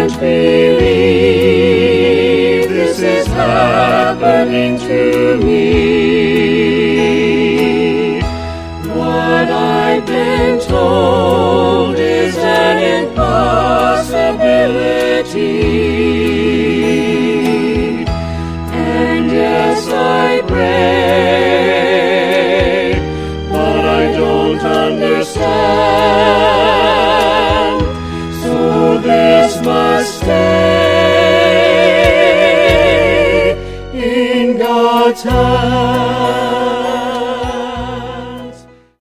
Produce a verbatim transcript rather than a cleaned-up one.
can't believe this is happening to me. What I've been told is an impossibility. And yes, I pray, but I don't understand. So this must stay in God's hand.